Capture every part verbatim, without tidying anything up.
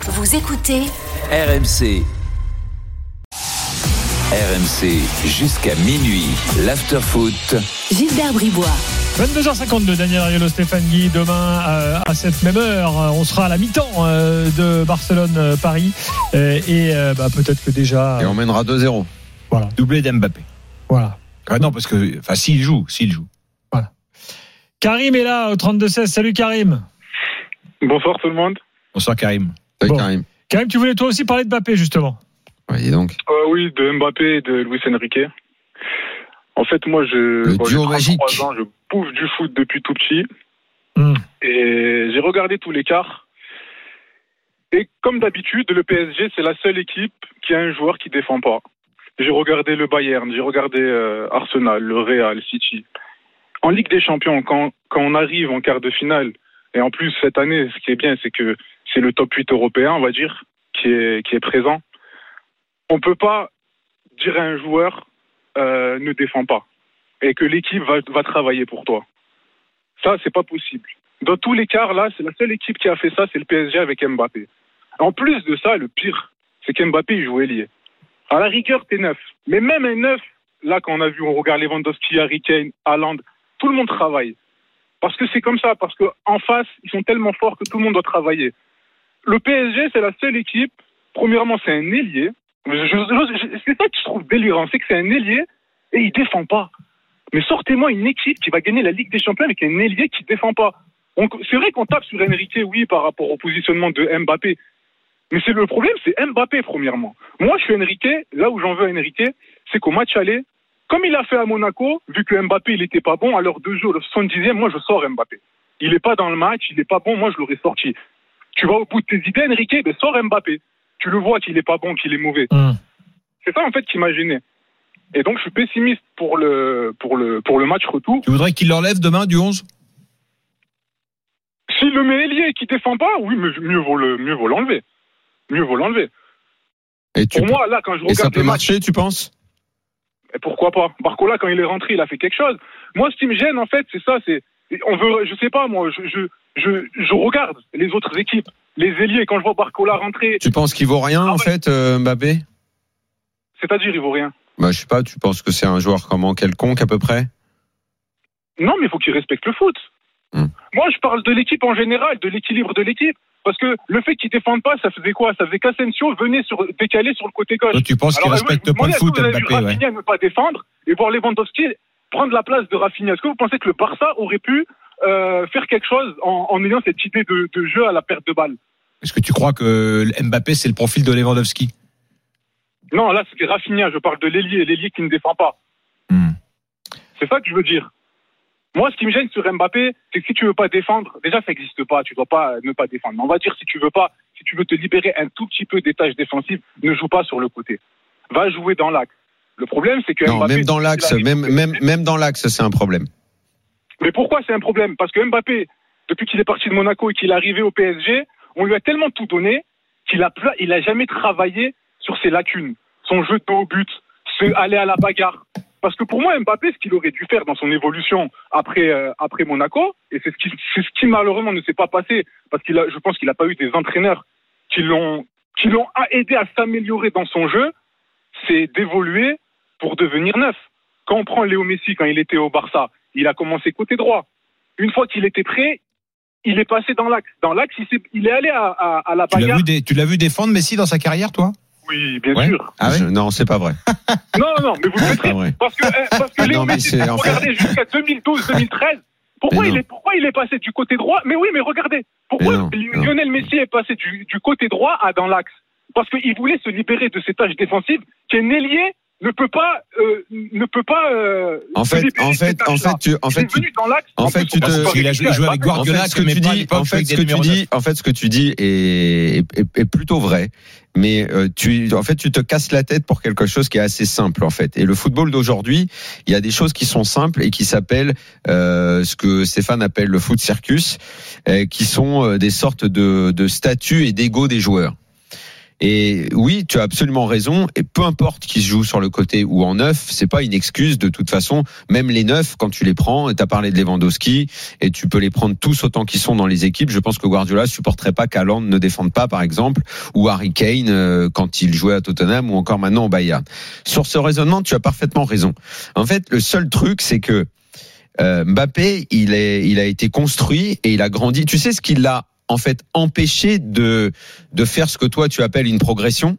Vous écoutez R M C. R M C jusqu'à minuit. L'afterfoot. Gilbert Bribois. vingt-deux heures cinquante-deux, Daniel Ariolo, Stéphane Guy. Demain, euh, à cette même heure, on sera à la mi-temps euh, de Barcelone-Paris. Euh, et euh, bah, peut-être que déjà. Et on mènera deux zéro. Voilà. Doublé d'Mbappé. Voilà. Ah non, parce que, enfin, s'il joue, s'il joue. Voilà. Karim est là au trente-deux seize. Salut Karim. Bonsoir tout le monde. Bonsoir Karim. Salut Bon. Karim. Karim, tu voulais toi aussi parler de Mbappé, justement. Ouais, dis donc. Euh, oui, de Mbappé et de Luis Enrique. En fait, moi, je, Le bon, duo j'ai magique. trente-trois ans, je bouffe du foot depuis tout petit. Mmh. Et j'ai regardé tous les quarts. Et comme d'habitude, le P S G, c'est la seule équipe qui a un joueur qui défend pas. J'ai regardé le Bayern, j'ai regardé euh, Arsenal, le Real, City. En Ligue des Champions, quand, quand on arrive en quart de finale, et en plus cette année, ce qui est bien, c'est que c'est le top huit européen, on va dire, qui est, qui est présent. On peut pas dire à un joueur euh, ne défend pas et que l'équipe va, va travailler pour toi. Ça, c'est pas possible. Dans tous les quarts, là, c'est la seule équipe qui a fait ça, c'est le P S G avec Mbappé. En plus de ça, le pire, c'est qu'Mbappé, il joue ailier. À la rigueur, t'es neuf. Mais même un neuf, là, quand on a vu, on regarde Lewandowski, Harry Kane, Haaland, tout le monde travaille. Parce que c'est comme ça, parce qu'en face, ils sont tellement forts que tout le monde doit travailler. Le P S G, c'est la seule équipe, premièrement, c'est un ailier. Je, je, je, c'est ça que je trouve délirant, c'est que c'est un ailier et il défend pas. Mais sortez-moi une équipe qui va gagner la Ligue des Champions avec un ailier qui défend pas. On, c'est vrai qu'on tape sur Enrique, oui, par rapport au positionnement de Mbappé. Mais c'est le problème, c'est Mbappé, premièrement. Moi, je suis Enrique, là où j'en veux à Enrique, c'est qu'au match aller, comme il a fait à Monaco, vu que Mbappé, il était pas bon, à l'heure de jeu, le soixante-dixième, moi, je sors Mbappé. Il est pas dans le match, il est pas bon, moi, je l'aurais sorti. Tu vas au bout de tes idées, Enrique, ben, sors Mbappé. Tu le vois qu'il est pas bon, qu'il est mauvais. Mmh. C'est ça, en fait, qui m'a gêné. Et donc, je suis pessimiste pour le, pour le, pour le match retour. Tu voudrais qu'il l'enlève demain du onze ? S'il le met ailier et qu'il défend pas, oui, mais mieux vaut le, mieux vaut l'enlever. Mieux vaut l'enlever. Et tu pour moi, là, quand je regarde et ça peut les marcher, matchs, tu penses ? et pourquoi pas? Barcola, quand il est rentré, il a fait quelque chose. Moi, ce qui me gêne, en fait, c'est ça, c'est, on veut, je sais pas, moi, je, je, je, je regarde les autres équipes, les ailiers, quand je vois Barcola rentrer. Tu penses qu'il vaut rien, ah, en ouais. fait, euh, Mbappé ? C'est-à-dire, il vaut rien. Bah, je sais pas, tu penses que c'est un joueur comment, quelconque, à peu près ? Non, mais il faut qu'il respecte le foot. Hum. Moi, je parle de l'équipe en général, de l'équilibre de l'équipe. Parce que le fait qu'ils défendent pas, ça faisait quoi? Ça faisait qu'Asensio venait sur, décaler sur le côté gauche. Donc, tu penses qu'il respecte pas le foot, Mbappé, ouais. Rafinha ne pas défendre et voir Lewandowski prendre la place de Rafinha. Est-ce que vous pensez que le Barça aurait pu euh, faire quelque chose en, en ayant cette idée de, de jeu à la perte de balle? Est-ce que tu crois que Mbappé, c'est le profil de Lewandowski? Non, là, c'était Rafinha. Je parle de l'ailier, l'ailier qui ne défend pas. Hmm. C'est ça que je veux dire. Moi, ce qui me gêne sur Mbappé, c'est que si tu veux pas défendre, déjà, ça n'existe pas. Tu dois pas ne pas défendre. Mais on va dire, si tu veux pas, si tu veux te libérer un tout petit peu des tâches défensives, ne joue pas sur le côté. Va jouer dans l'axe. Le problème, c'est que non, Mbappé, même dans l'axe, même, même, même dans l'axe, c'est un problème. Mais pourquoi c'est un problème? Parce que Mbappé, depuis qu'il est parti de Monaco et qu'il est arrivé au P S G, on lui a tellement tout donné qu'il a, il a jamais travaillé sur ses lacunes. Son jeu de haut but, se aller à la bagarre. Parce que pour moi, Mbappé, ce qu'il aurait dû faire dans son évolution après, euh, après Monaco, et c'est ce, qui, c'est ce qui malheureusement ne s'est pas passé, parce qu'il a, je pense qu'il n'a pas eu des entraîneurs qui l'ont, qui l'ont aidé à s'améliorer dans son jeu, c'est d'évoluer pour devenir neuf. Quand on prend Léo Messi, quand il était au Barça, il a commencé côté droit. Une fois qu'il était prêt, il est passé dans l'axe. Dans l'axe, il, il est allé à, à, à la tu bagarre. L'as vu des, tu l'as vu défendre Messi dans sa carrière, toi? Oui, bien ouais. sûr. Ah ouais je, non, c'est pas vrai. Non, non, mais vous le faites. Parce que, euh, parce que Léo non, Messi, c'est, regardez, fait... jusqu'à deux mille douze deux mille treize, pourquoi il, est, pourquoi il est passé du côté droit? Mais oui, mais regardez, pourquoi non, Lionel non. Messi est passé du, du côté droit à dans l'axe? Parce qu'il voulait se libérer de ses tâches défensives qu'un ailier ne peut pas euh, ne peut pas euh, en fait en fait en fait tu en fait tu en fait tu te il a joué, joué avec Guardiola, ce que tu dis en fait ce que tu dis en fait ce que tu dis est est, est plutôt vrai, mais euh, tu en fait tu te casses la tête pour quelque chose qui est assez simple en fait. Et le football d'aujourd'hui, il y a des choses qui sont simples et qui s'appellent euh, ce que Stéphane appelle le foot circus, euh, qui sont euh, des sortes de de statuts et d'ego des joueurs. Et oui, tu as absolument raison. Et peu importe qui se joue sur le côté ou en neuf, c'est pas une excuse de toute façon. Même les neufs, quand tu les prends, et t'as parlé de Lewandowski, et tu peux les prendre tous autant qu'ils sont dans les équipes. Je pense que Guardiola supporterait pas qu'Haaland ne défende pas, par exemple, ou Harry Kane euh, quand il jouait à Tottenham, ou encore maintenant au Bayern. Sur ce raisonnement, tu as parfaitement raison. En fait, le seul truc, c'est que euh, Mbappé, il est, il a été construit et il a grandi. Tu sais ce qu'il l'a en fait empêché de de faire ce que toi tu appelles une progression.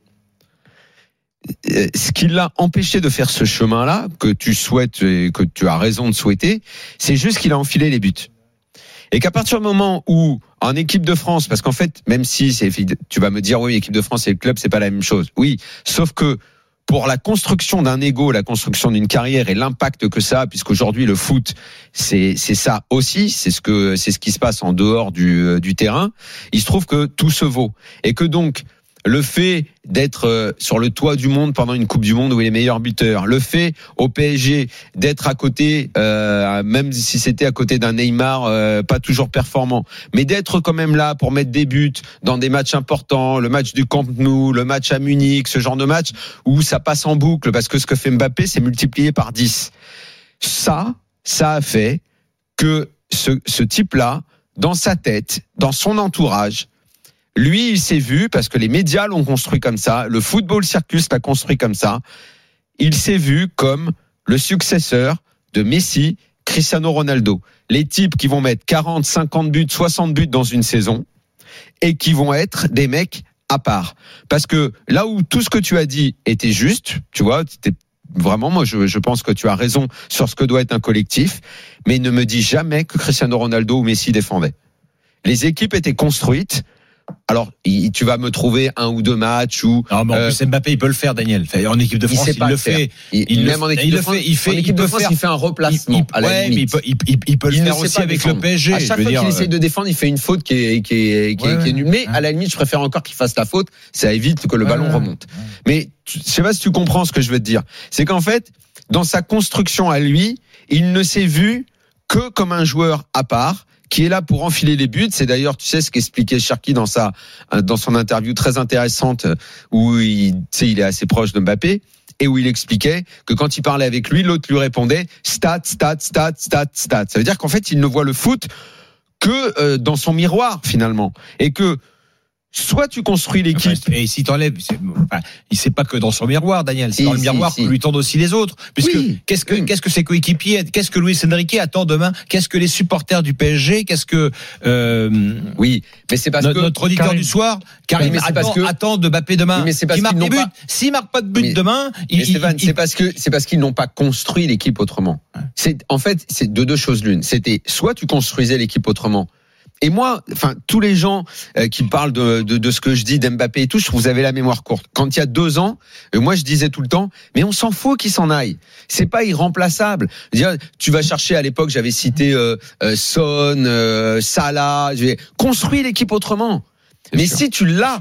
Ce qui l'a empêché de faire ce chemin-là que tu souhaites et que tu as raison de souhaiter, c'est juste qu'il a enfilé les buts. Et qu'à partir du moment où en équipe de France, parce qu'en fait, même si c'est, tu vas me dire oui, équipe de France et le club, c'est pas la même chose. Oui, sauf que pour la construction d'un ego, la construction d'une carrière et l'impact que ça a, puisqu'aujourd'hui le foot, c'est c'est ça aussi, c'est ce que c'est ce qui se passe en dehors du du terrain. Il se trouve que tout se vaut et que donc le fait d'être sur le toit du monde pendant une Coupe du Monde où il est meilleur buteur, le fait au P S G d'être à côté, euh, même si c'était à côté d'un Neymar euh, pas toujours performant, mais d'être quand même là pour mettre des buts dans des matchs importants, le match du Camp Nou, le match à Munich, ce genre de match où ça passe en boucle parce que ce que fait Mbappé c'est multiplié par dix. Ça, ça a fait que ce, ce type-là, dans sa tête, dans son entourage, lui, il s'est vu, parce que les médias l'ont construit comme ça, le football circus l'a construit comme ça, il s'est vu comme le successeur de Messi, Cristiano Ronaldo. Les types qui vont mettre quarante, cinquante buts, soixante buts dans une saison et qui vont être des mecs à part. Parce que là où tout ce que tu as dit était juste, tu vois, c'était vraiment, moi, je, je pense que tu as raison sur ce que doit être un collectif, mais ne me dis jamais que Cristiano Ronaldo ou Messi défendaient. Les équipes étaient construites. Alors, tu vas me trouver un ou deux matchs où. Non, mais en euh, plus, Mbappé, il peut le faire, Daniel. En équipe de France, il, il le fait. Il, il même le, en équipe de France, il fait. En équipe de France, il fait un replacement. Il, à la ouais, limite. mais il peut, il, il, il peut le faire aussi avec défendre. Le P S G. À chaque fois dire, qu'il essaie de défendre, il fait une faute qui est, qui est, qui est, ouais, qui est nulle. Mais ouais. à la limite, je préfère encore qu'il fasse la faute. Ça évite que le ouais, ballon ouais, remonte. Ouais. Mais je sais pas si tu comprends ce que je veux te dire. C'est qu'en fait, dans sa construction à lui, il ne s'est vu que comme un joueur à part, qui est là pour enfiler les buts. C'est d'ailleurs, tu sais, ce qu'expliquait Cherki dans sa, dans son interview très intéressante, où il, tu sais, il est assez proche de Mbappé, et où il expliquait que quand il parlait avec lui, l'autre lui répondait stats, stats, stats, stats, stats. Ça veut dire qu'en fait, il ne voit le foot que euh, dans son miroir, finalement. Et que, soit tu construis l'équipe. Enfin, et si t'enlèves, c'est, enfin, il sait pas que dans son miroir, Daniel. C'est si, dans le si, miroir si. que lui tendent aussi les autres. Puisque oui, qu'est-ce que oui. qu'est-ce que ses coéquipiers, qu'est-ce que Luis Enrique attend demain, qu'est-ce que les supporters du P S G, qu'est-ce que euh, oui, mais c'est parce notre, que notre auditeur Karim, du soir, Karim oui, attend, que, attend de Mbappé demain. Oui, mais c'est parce qui marque des buts. Pas, S'il marque pas de but mais, demain, il, il, Stéphane, il, c'est parce que c'est parce qu'ils n'ont pas construit l'équipe autrement. Ouais. C'est en fait c'est de deux choses l'une. C'était soit tu construisais l'équipe autrement. Et moi, enfin, tous les gens euh, qui parlent de, de, de ce que je dis d'Mbappé et tout, je trouve que vous avez la mémoire courte. Quand il y a deux ans, euh, moi je disais tout le temps, mais on s'en fout qu'il s'en aille. C'est pas irremplaçable. Je veux dire, tu vas chercher à l'époque, j'avais cité euh, euh, Son, euh, Salah. J'ai construit l'équipe autrement. C'est mais sûr. Si tu l'as,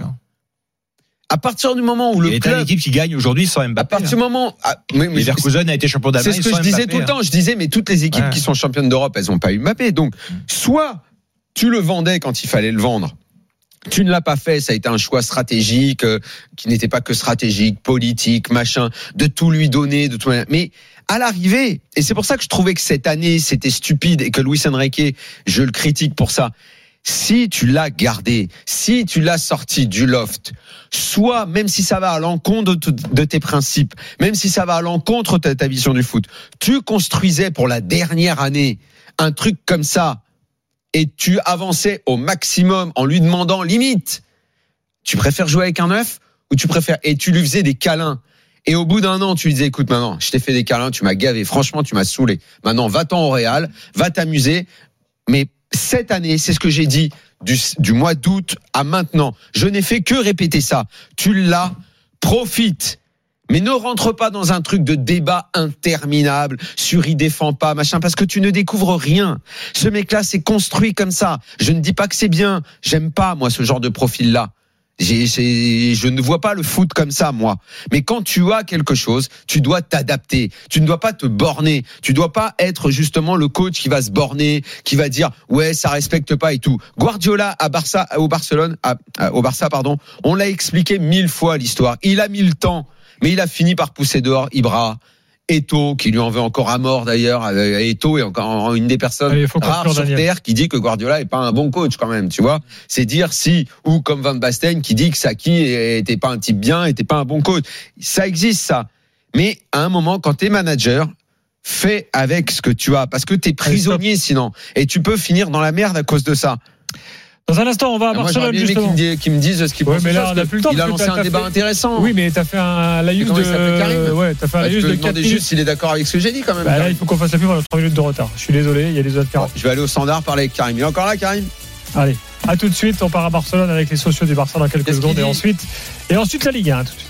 à partir du moment où le il club, est une équipe qui gagne aujourd'hui sans Mbappé. À partir du moment, ah, mais, mais Leverkusen a été champion d'Allemagne. C'est ce que je Mbappé, disais tout le temps. Je disais, mais toutes les équipes ouais. qui sont championnes d'Europe, elles n'ont pas eu Mbappé. Donc, soit tu le vendais quand il fallait le vendre. Tu ne l'as pas fait, ça a été un choix stratégique, euh, qui n'était pas que stratégique, politique, machin, de tout lui donner, de tout. Mais à l'arrivée, et c'est pour ça que je trouvais que cette année c'était stupide et que Luis Enrique, je le critique pour ça. Si tu l'as gardé, si tu l'as sorti du loft, soit même si ça va à l'encontre de, de tes principes, même si ça va à l'encontre de ta vision du foot, tu construisais pour la dernière année un truc comme ça. Et tu avançais au maximum en lui demandant limite. Tu préfères jouer avec un neuf ou tu préfères et tu lui faisais des câlins. Et au bout d'un an, tu lui disais écoute maintenant, je t'ai fait des câlins, tu m'as gavé, franchement, tu m'as saoulé. Maintenant, va-t'en au Real, va t'amuser. Mais cette année, c'est ce que j'ai dit du, du mois d'août à maintenant. Je n'ai fait que répéter ça. Tu l'as, profite. Mais ne rentre pas dans un truc de débat interminable sur il défend pas, machin, parce que tu ne découvres rien. Ce mec-là, c'est construit comme ça. Je ne dis pas que c'est bien. J'aime pas, moi, ce genre de profil-là. J'ai, j'ai, je ne vois pas le foot comme ça, moi. Mais quand tu as quelque chose, tu dois t'adapter. Tu ne dois pas te borner. Tu dois pas être justement le coach qui va se borner, qui va dire ouais, ça respecte pas et tout. Guardiola à Barça, au Barcelone, à, à, au Barça, pardon. On l'a expliqué mille fois l'histoire. Il a mis le temps, mais il a fini par pousser dehors Ibra. Eto'o, qui lui en veut encore à mort d'ailleurs. Eto'o est encore une des personnes Allez, rares sur Daniel. Terre qui dit que Guardiola est pas un bon coach quand même, tu vois. C'est dire si, ou comme Van Basten qui dit que Saki était pas un type bien, était pas un bon coach. Ça existe ça. Mais à un moment, quand t'es manager, fais avec ce que tu as, parce que t'es prisonnier sinon. Et tu peux finir dans la merde à cause de ça. Dans un instant, on va à moi, Barcelone justement. Qui me, qui me disent ce qu'ils ouais, pensent. Mais là, on a plus le temps. Il a lancé un débat fait... intéressant. Oui, mais t'as fait un laïus de. Karim ouais, t'as fait un bah, laïus de quatre minutes. Juste s'il est d'accord avec ce que j'ai dit quand même. Bah, là, il faut qu'on fasse la pub. On a trois minutes de retard. Je suis désolé. Il y a des autres cartes. Je vais aller au standard parler avec Karim. Il est encore là, Karim? Allez, à tout de suite. On part à Barcelone avec les sociaux du Barça dans quelques Qu'est-ce secondes et ensuite, et ensuite la Ligue un. Tout de suite.